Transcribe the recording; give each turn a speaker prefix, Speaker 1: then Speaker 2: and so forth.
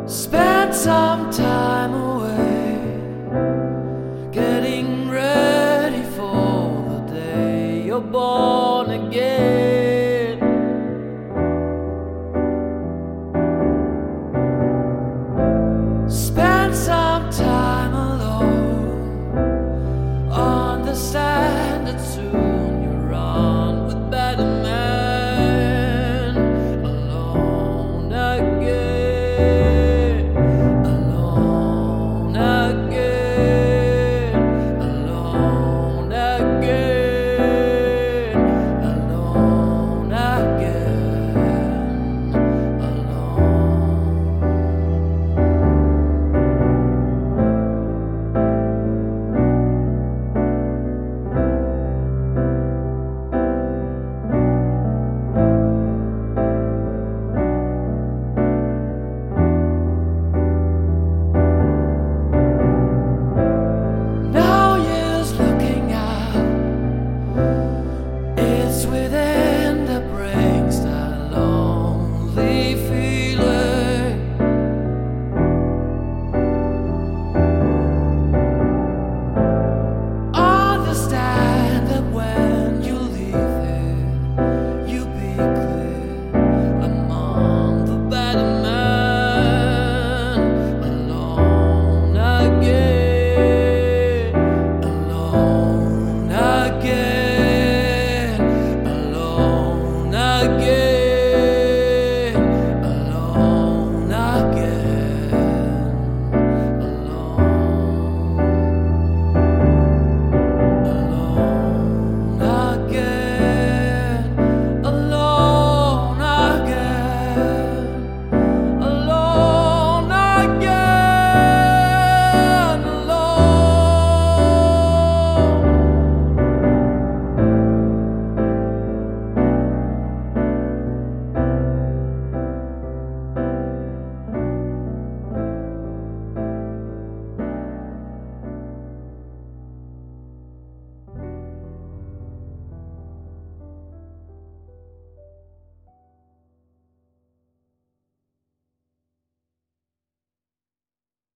Speaker 1: Spend some time away, getting ready for the day you're born again. Spend some time alone, understand that soon you're on with better men. Alone again, alone again, alone again, alone again, alone. Now years looking out, it's within that brings that lonely feeling.